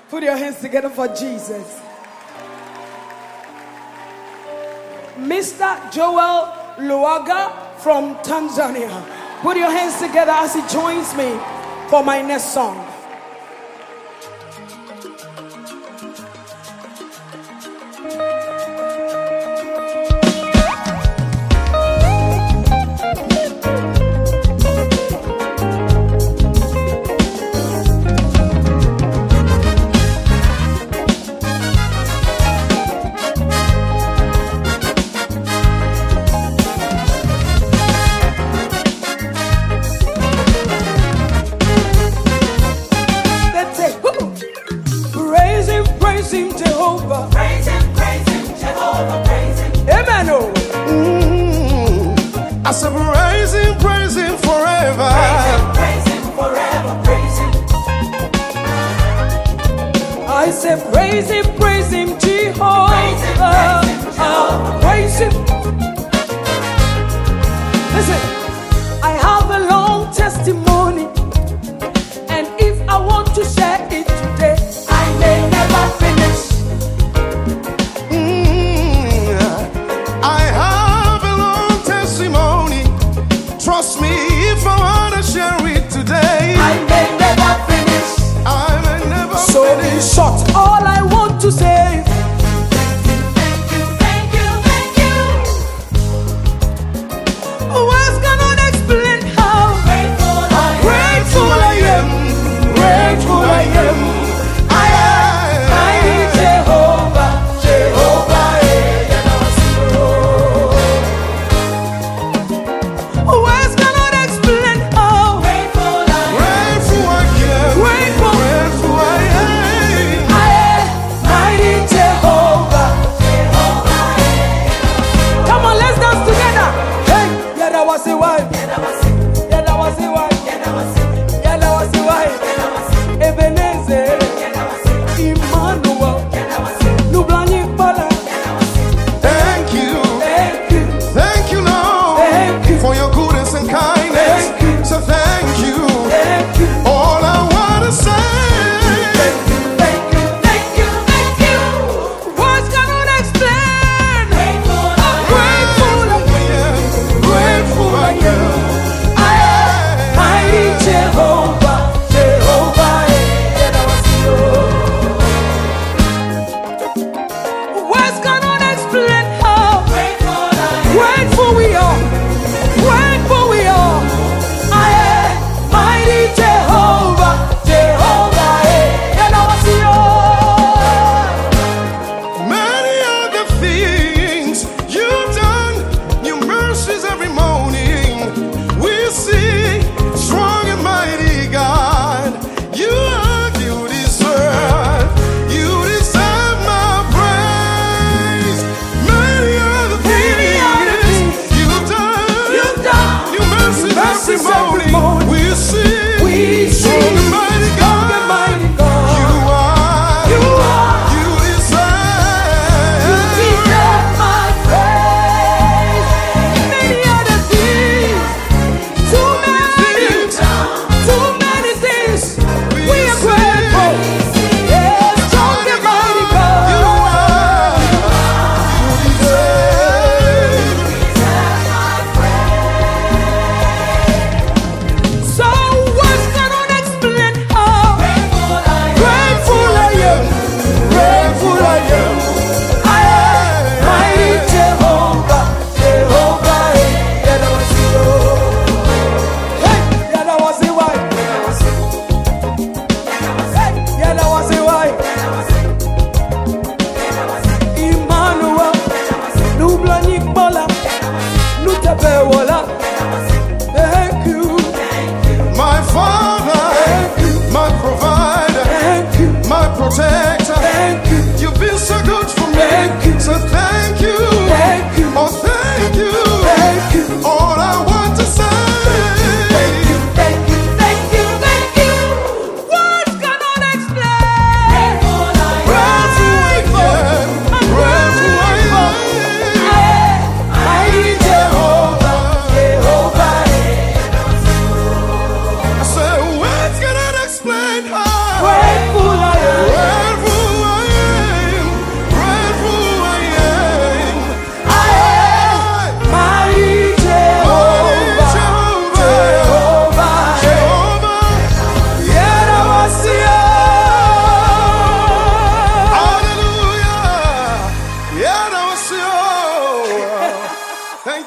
Put your hands together for Jesus. Mr. Joel Luaga from Tanzania. Put your hands together as he joins me for my next song. I said praise him forever. Praise him forever, praise him. I said praise him, Jehovah. Praise him. Listen, I have a long testimony, and if I want to share it today, I may never finish. Trust me, if I want to share it today, I may never finish. I may never so finish. In short, all I want to say, thank you, thank you, thank you. Words cannot explain how Grateful I am. Grateful I am. I am mighty Jehovah, Jehovah. Words cannot explain how grateful I am. Grateful I am. Grateful. Grateful I am. I am mighty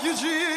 you, Jesus.